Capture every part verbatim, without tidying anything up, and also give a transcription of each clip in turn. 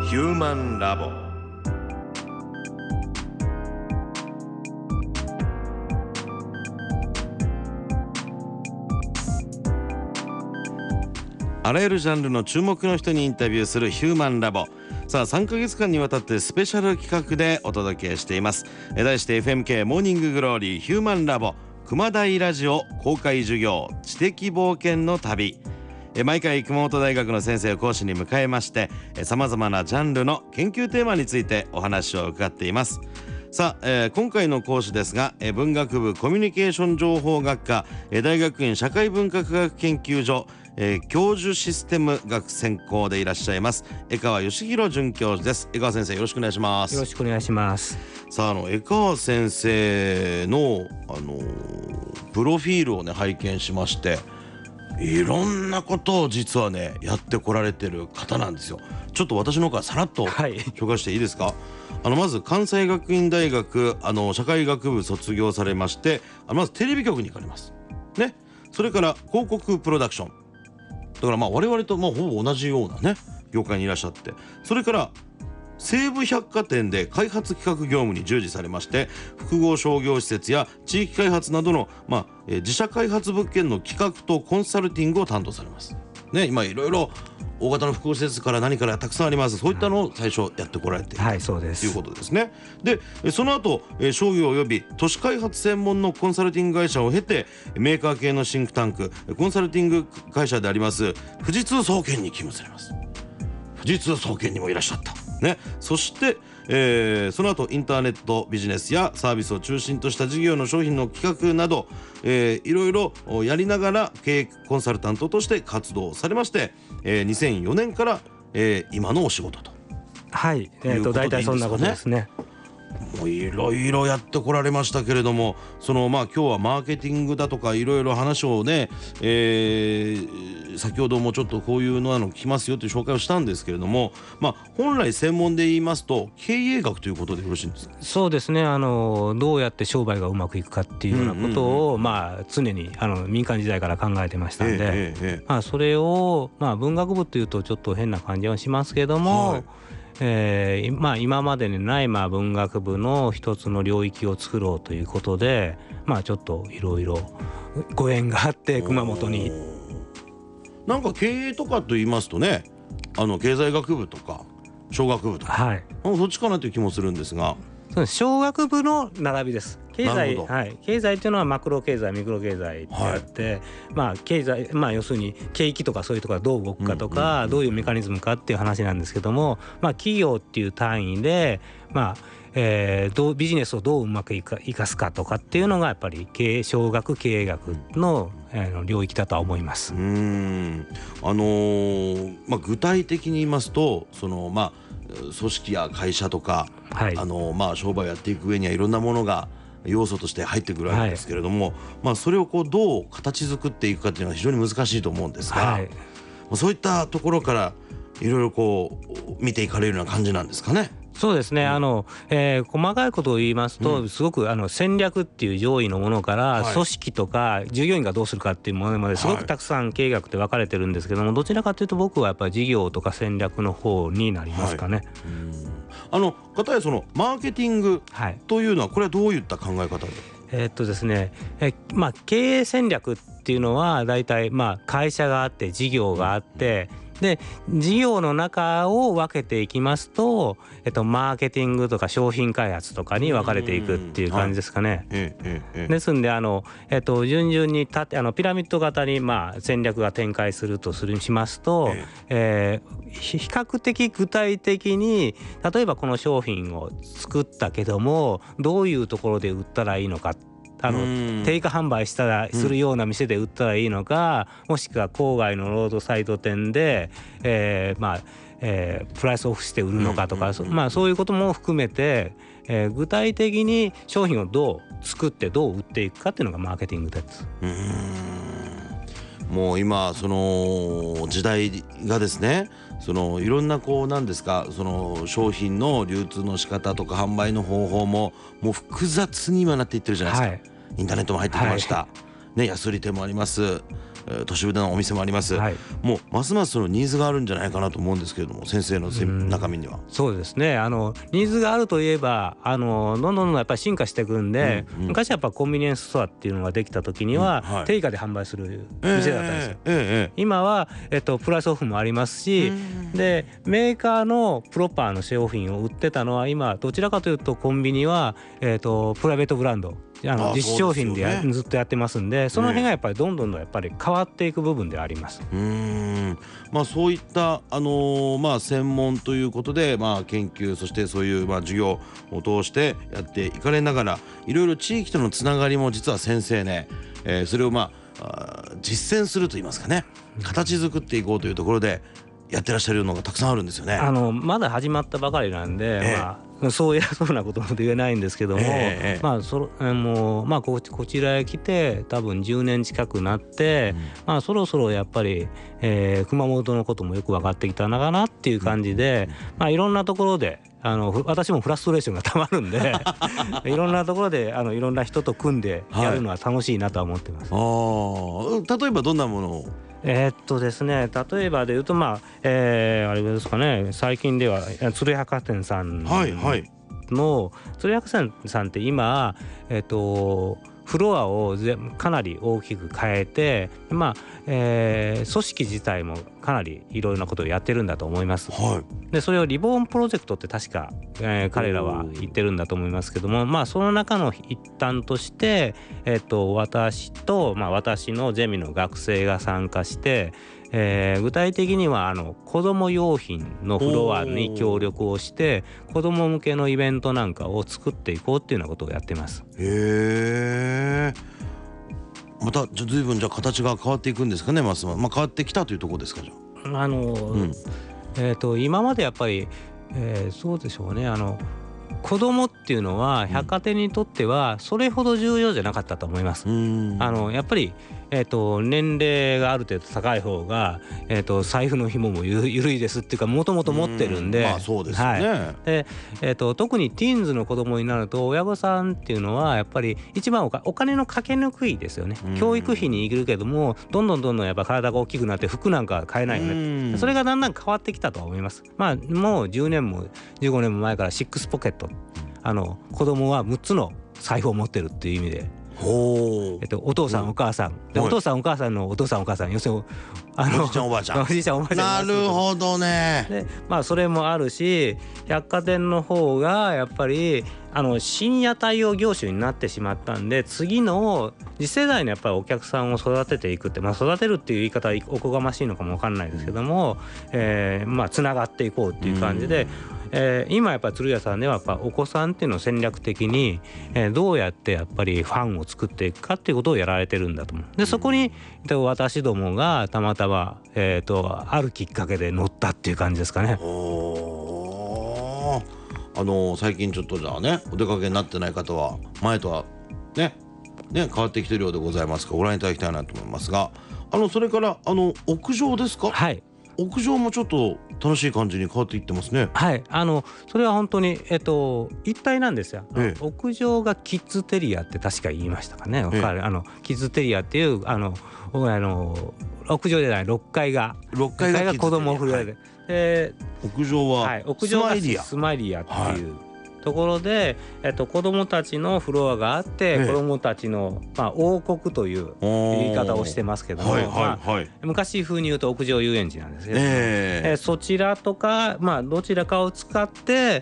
ヒューマンラボ。あらゆるジャンルの注目の人にインタビューするヒューマンラボ。さあさんかげつかんにわたってスペシャル企画でお届けしています。題して エフエムケー モーニンググローリーヒューマンラボ熊大ラジオ公開授業知的冒険の旅。毎回熊本大学の先生を講師に迎えましてさまざまなジャンルの研究テーマについてお話を伺っています。さあ、えー、今回の講師ですが、えー、文学部コミュニケーション情報学科、えー、大学院社会文化科学研究所、えー、教授システム学専攻でいらっしゃいます江川義弘准教授です。江川先生、よろしくお願いします。 よろしくお願いします。 さあ、あの江川先生の、あのー、プロフィールをね拝見しまして、いろんなことを実はねやってこられてる方なんですよ。ちょっと私の方からさらっと紹介していいですか。はい、あのまず関西学院大学あの社会学部卒業されまして、あのまずテレビ局に行かれますね。それから広告プロダクションだからまあ我々とまあほぼ同じようなね業界にいらっしゃって、それから西武百貨店で開発企画業務に従事されまして、複合商業施設や地域開発などの、まあえー、自社開発物件の企画とコンサルティングを担当されますね。今いろいろ大型の複合施設から何からたくさんあります。そういったのを最初やってこられている、はい、そうですということですね。でその後商業及び都市開発専門のコンサルティング会社を経て、メーカー系のシンクタンクコンサルティング会社であります富士通総研に勤務されます。富士通総研にもいらっしゃったね。そして、えー、その後インターネットビジネスやサービスを中心とした事業の商品の企画など、えー、いろいろやりながら経営コンサルタントとして活動されまして、えー、にせんよねんから、えー、今のお仕事と。 はい、えーと大体そんなことですね。 もういろいろやってこられましたけれども、そのまあ今日はマーケティングだとかいろいろ話をね、えー、先ほどもちょっとこういうのあの聞きますよという紹介をしたんですけれども、まあ本来専門で言いますと経営学ということでよろしいんですか。 そうですね。あのどうやって商売がうまくいくかっていうようなことを、まあ常にあの民間時代から考えてましたんで、えーえー、まあそれをまあ文学部というとちょっと変な感じはしますけども、はい、えーまあ、今までにないまあ文学部の一つの領域を作ろうということで、まあちょっといろいろご縁があって熊本に。 なんか経営とかと言いますとね、あの経済学部とか商学部とか、はい、そっちかなという気もするんですが。 そうです。商学部の並びです。経済、はい、経済というのはマクロ経済ミクロ経済ってあって、はい、まあ経済、まあ要するに景気とかそういうところがどう動くかとか、うんうんうん、どういうメカニズムかっていう話なんですけども、まあ企業っていう単位でまあ、えー、どうビジネスをどううまくいか生かすかとかっていうのがやっぱり経営商学経営学の、えー、領域だとは思います。 うーんあのーまあ、具体的に言いますと、そのまあ組織や会社とか、はい、あのまあ商売をやっていく上にはいろんなものが要素として入ってくるわけですけれども、はい、まあ、それをこうどう形作っていくかっていうのは非常に難しいと思うんですが、はい、そういったところからいろいろこう見ていかれるような感じなんですかね。 そうですね、うん、あのえー、細かいことを言いますと、うん、すごくあの戦略っていう上位のものから、はい、組織とか従業員がどうするかっていうものまですごくたくさん経営学って分かれてるんですけども、はい、どちらかというと僕はやっぱり事業とか戦略の方になりますかね。はい、 うんあの片やそのマーケティングというのはこれはどういった考え方で、 えーっとですねえまあ、経営戦略っていうのはだいたいまあ会社があって事業があって、で事業の中を分けていきますと、えっと、マーケティングとか商品開発とかに分かれていくっていう感じですかね。ですんであの、えっと、順々に縦あのピラミッド型にまあ戦略が展開するとするしますと、えー、比較的具体的に例えばこの商品を作ったけどもどういうところで売ったらいいのか、あの定価販売したらするような店で売ったらいいのか、うん、もしくは郊外のロードサイド店で、えーまあえー、プライスオフして売るのかとか、うんうんうん、まあ、そういうことも含めて、えー、具体的に商品をどう作ってどう売っていくかっていうのがマーケティングです。 うーんもう今その時代がですね、そのいろんなこうなんですか、その商品の流通の仕方とか販売の方法ももう複雑に今なっていってるじゃないですか。はい、インターネットも入ってきました。はね、ヤスリ店もあります、都市部でのお店もあります、 はい、 もうますますそのニーズがあるんじゃないかなと思うんですけれども、先生の中身には。 そうですね、あのニーズがあるといえばあのどんどんどんやっぱり進化していくんで、うんうん、昔はやっぱコンビニエンスストアっていうのができた時には、うんはい、定価で販売する店だったんですよ、えーえー、今は、えっと、プラスオフもありますし、でメーカーのプロパーの商品を売ってたのは今どちらかというとコンビニは、えー、とプライベートブランドあの実商品でや、ね、ずっとやってますんで、その辺がやっぱりどんどんどんやっぱり変わっていく部分であります。 うーん、まあ、そういった、あのーまあ、専門ということで、まあ、研究そしてそういう、まあ、授業を通してやっていかれながら、いろいろ地域とのつながりも実は先生ね、えー、それを、まあ、あ実践するといいますかね、形作っていこうというところでやってらっしゃるのがたくさんあるんですよね。 あのまだ始まったばかりなんで、ええまあ、そう偉そうなことも言えないんですけども、ええまあそもうまあ、こ, こちらへ来て多分じゅうねん近くなって、うんまあ、そろそろやっぱり、えー、熊本のこともよく分かってきたのかなっていう感じで、うんまあ、いろんなところであの私もフラストレーションがたまるんでいろんなところであのいろんな人と組んでやるのは楽しいなとは思ってます、 はい、あ例えばどんなものをえー、っとですね例えばで言うとまあ、えー、あれですかね、最近では鶴百貨店さんの、はいはい、鶴百貨店さんって今えー、っとフロアをかなり大きく変えて、まあえー、組織自体もかなりいろいろなことをやってるんだと思います、はい、でそれをリボーンプロジェクトって確か、えー、彼らは言ってるんだと思いますけども、まあ、その中の一端として、えー、と私と、まあ、私のゼミの学生が参加してえー、具体的にはあの子ども用品のフロアに協力をして子ども向けのイベントなんかを作っていこうっていうようなことをやってます。 へー、またじゃ随分じゃ形が変わっていくんですかね、ますま、まあ、変わってきたというところですか。じゃあ、あの、うんえー、と今までやっぱり、えー、そうでしょうね、あの子どもっていうのは百貨店にとってはそれほど重要じゃなかったと思います。うんあのやっぱりえー、と年齢がある程度高い方が、えー、と財布の紐もゆ緩いですっていうかもともと持ってるんで、 まあそうですよね、 はいでえー、と特にティーンズの子供になると親御さんっていうのはやっぱり一番おかお金のかけにくいですよね。教育費にいるけどもどんどんどんどんやっぱ体が大きくなって服なんか買えないよね。それがだんだん変わってきたと思います。まあもうじゅうねんもじゅうごねんも前からシックスポケット、あの子供はむっつの財布を持ってるっていう意味で、 ほえっと、お父さんお母さんで、お父さんお母さんのお父さんお母さん、要するにあのおじいちゃんおばあちゃんおじいちゃんおばあちゃん、なるほどね。 で、まあ、それもあるし百貨店の方がやっぱりあの深夜対応業種になってしまったんで、次の次世代のやっぱりお客さんを育てていくって、まあ、育てるっていう言い方はおこがましいのかも分かんないですけども、えー、まあつながっていこうっていう感じで、えー、今やっぱり鶴屋さんではやっぱお子さんっていうのを戦略的に、えー、どうやってやっぱりファンを作っていくかっていうことをやられてるんだと思う。でそこに私どもがたまたま、えー、とあるきっかけで乗ったっていう感じですかね。 おあの最近ちょっとじゃあねお出かけになってない方は前とはねね変わってきてるようでございますからご覧いただきたいなと思いますが、あのそれからあの屋上ですか。 はい、 屋上もちょっと楽しい感じに変わっていってますね。 はい、あのそれは本当に、えっと、一体なんですよ、ええ、屋上がキッズテリアって確か言いましたかね、ええ、あのキッズテリアっていうあのあの屋上じゃないろっかいがろっかいが子供フロアで、はい、 で屋上は、 はい、屋上がスマイリア、スマイリアっていう、はい、ところで、えっと、子どもたちのフロアがあって、ええ、子どもたちの、まあ、王国という言い方をしてますけども、はいはいはいまあ、昔風に言うと屋上遊園地なんですけど、ええ、そちらとか、まあ、どちらかを使って、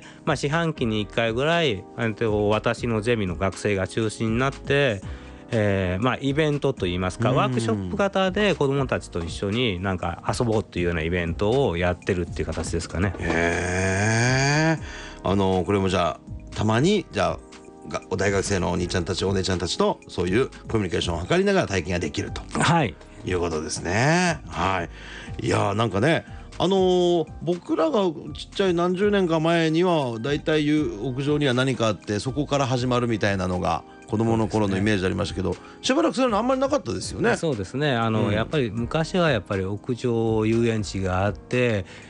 まあ、四半期にいっかいぐらい、えっと、私のゼミの学生が中心になってえーまあ、イベントといいますかワークショップ型で子どもたちと一緒になんか遊ぼうっていうようなイベントをやってるっていう形ですかね。 へー、あのこれもじゃあたまにじゃあお大学生のお兄ちゃんたちお姉ちゃんたちとそういうコミュニケーションを図りながら体験ができると、はい、いうことですね。はい、いやなんかねあのー、僕らがちっちゃい何十年か前にはだいたい屋上には何かあってそこから始まるみたいなのが子供の頃のイメージありましたけど、ね、しばらくそういうのあんまりなかったですよね。 そうですね、あの、うん、やっぱり昔はやっぱり屋上遊園地があって、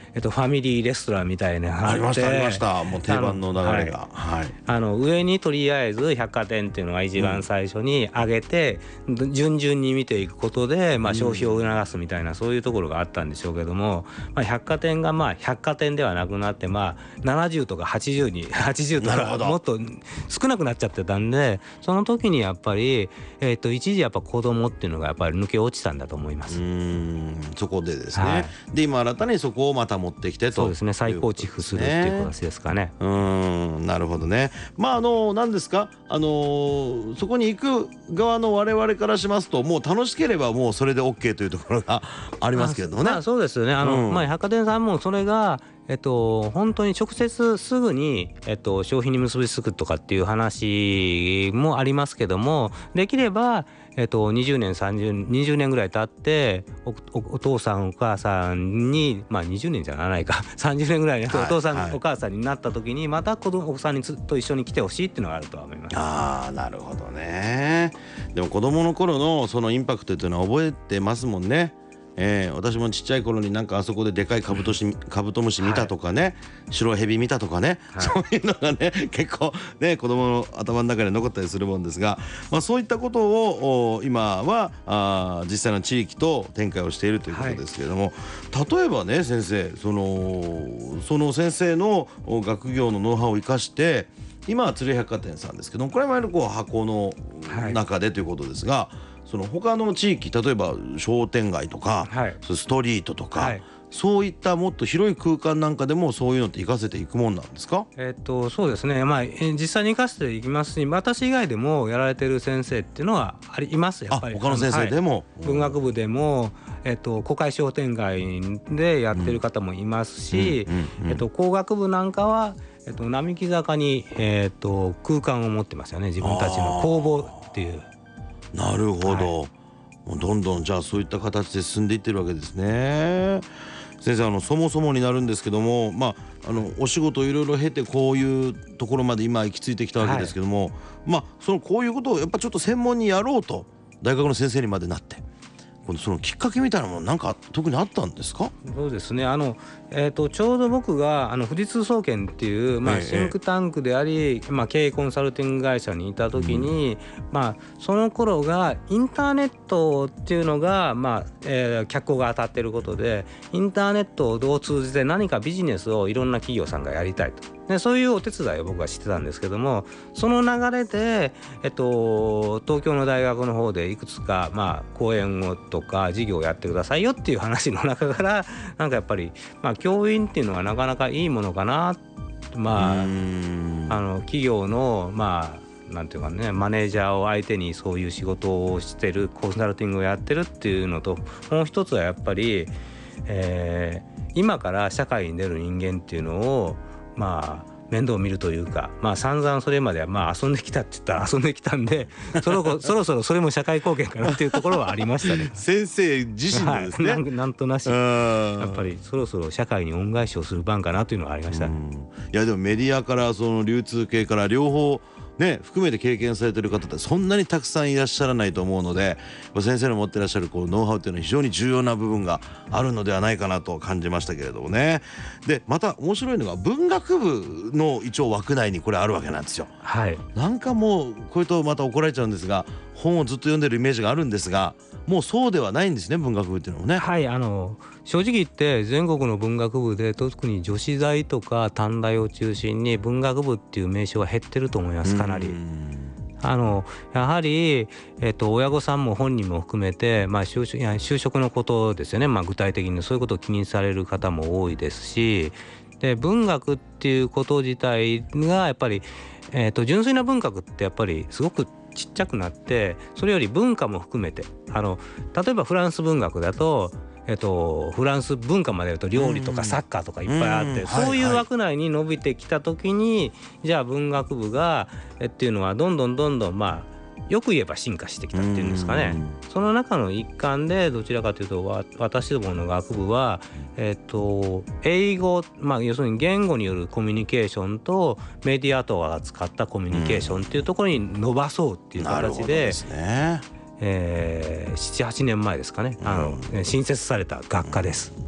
えっと、ファミリーレストランみたいなのがあって、 ありましたありました。もう定番の流れが、はいはい、 あの上にとりあえず百貨店っていうのが一番最初に上げて、うん、順々に見ていくことで、まあ、消費を促すみたいな、そういうところがあったんでしょうけども、まあ、百貨店がまあ百貨店ではなくなって、まあ、ななじゅうとかはちじゅうにはちじゅうとかもっと少なくなっちゃってたんで、その時にやっぱり、えー、と一時やっぱ子供っていうのがやっぱり抜け落ちたんだと思います。 うーん、そこでですね、はい、で今新たにそこをまた持ってきてと、 そうですね、再構築するっていう形ですかね。 うーん、なるほどね。まああの何ですか、あのそこに行く側の我々からしますと、もう楽しければもうそれで OK というところがありますけどね。 まあ、そうですよね。あの、うん、まあ、百貨店さんもそれがえっと、本当に直接すぐに、えっと、消費に結びつくとかっていう話もありますけども、できれば、えっと、にじゅうねんさんじゅう、にじゅうねんぐらい経ってお、お、お父さんお母さんに、まあにじゅうねんじゃならないかさんじゅうねんぐらいに、はい、お父さん、はい、お母さんになった時にまた子供お子さんにずっと一緒に来てほしいっていうのがあるとは思います。 ああ、なるほどね。でも子供の頃のそのインパクトというのは覚えてますもんね。えー、私もちっちゃい頃になんかあそこででかいカブトシ、カブトムシ見たとかね、はい、白ヘビ見たとかね、はい、そういうのがね結構ね子供の頭の中で残ったりするもんですが、まあ、そういったことを今はあ実際の地域と展開をしているということですけれども、はい、例えばね先生、そのその先生の学業のノウハウを生かして今は鶴百貨店さんですけども、これまでこう箱の中でということですが、はい、その他の地域、例えば商店街とか、はい、ストリートとか、はい、そういったもっと広い空間なんかでもそういうのって活かせていくもんなんですか？ えっとそうですね、まあ、実際に活かしていきますし、私以外でもやられてる先生っていうのはあります。やっぱり他の先生でも、 はい、文学部でも、えっと、公開商店街でやってる方もいますし、えっと、工学部なんかは、えっと、並木坂に、えっと、空間を持ってますよね、自分たちの工房っていう。 なるほど、はい、もうどんどんじゃあそういった形で進んでいってるわけですね。先生、あのそもそもになるんですけども、まあ、あのお仕事いろいろ経てこういうところまで今行き着いてきたわけですけども、はい、まあそのこういうことをやっぱちょっと専門にやろうと大学の先生にまでなって、そのきっかけみたいなものなんか特にあったんですか？ そうですね、あの、えー、とちょうど僕があの富士通総研っていう、まあ、シンクタンクであり、ええまあ、経営コンサルティング会社にいた時に、うんまあ、その頃がインターネットっていうのが、まあえー、脚光が当たっていることで、インターネットを通じて何かビジネスをいろんな企業さんがやりたいと。でそういうお手伝いを僕はしてたんですけども、その流れで、えっと、東京の大学の方でいくつか、まあ、講演をとか授業をやってくださいよっていう話の中からなんかやっぱり、まあ、教員っていうのはなかなかいいものかな、まあ、あの企業のまあなんていうかね、マネージャーを相手にそういう仕事をしてる、コンサルティングをやってるっていうのと、もう一つはやっぱり、えー、今から社会に出る人間っていうのをまあ面倒を見るというか、まあ散々それまではまあ遊んできたって言ったら遊んできたんでそろそろそろそれも社会貢献かなっていうところはありましたね先生自身でですね、 はい、なんなんとなしやっぱりそろそろ社会に恩返しをする番かなというのはありましたね。 いやでもメディアからその流通系から両方ね、含めて経験されている方ってそんなにたくさんいらっしゃらないと思うので、先生の持ってらっしゃるこうノウハウっていうのは非常に重要な部分があるのではないかなと感じましたけれどもね。でまた面白いのが文学部の一応枠内にこれあるわけなんですよ。 はい、 なんかもうこれとまた怒られちゃうんですが、本をずっと読んでるイメージがあるんですが、もうそうではないんですね、文学部っていうのもね。 はい、あの正直言って全国の文学部で特に女子大とか短大を中心に文学部っていう名称は減ってると思います。かなりあのやはり、えっと、親御さんも本人も含めて、まあ、就職、いや就職のことですよね、まあ、具体的にそういうことを気にされる方も多いですし、で文学っていうこと自体がやっぱり、えっと、純粋な文学ってやっぱりすごくちっちゃくなって、それより文化も含めて、あの例えばフランス文学だとえっと、フランス文化までやると料理とかサッカーとかいっぱいあって、そういう枠内に伸びてきた時に、じゃあ文学部がえっていうのはどんどんどんどんまあよく言えば進化してきたっていうんですかね。その中の一環でどちらかというとわ私どもの学部は、えっと、英語、まあ、要するに言語によるコミュニケーションとメディアとを使ったコミュニケーションっていうところに伸ばそうっていう形で、えー、ななはちねんまえですかね、あの、うん、新設された学科です。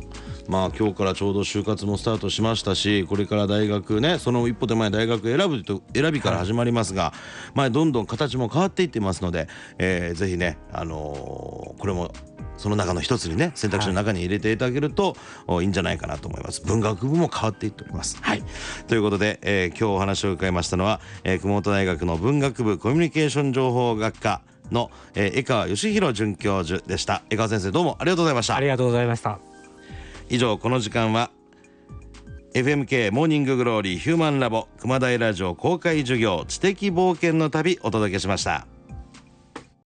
まあ今日からちょうど就活もスタートしましたし、これから大学ね、その一歩手前大学選ぶと選びから始まりますが、はい、まあどんどん形も変わっていってますので、えー、ぜひね、あのー、これもその中の一つにね、選択肢の中に入れていただけると、はい、いいんじゃないかなと思います。文学部も変わっていっております。はい、ということで、えー、今日お話を伺いましたのは、えー、熊本大学の文学部コミュニケーション情報学科の、えー、江川義弘准教授でした。江川先生、どうもありがとうございました。 ありがとうございました。 以上、この時間は エフエムケー モーニンググローリーヒューマンラボ熊大ラジオ公開授業知的冒険の旅お届けしました。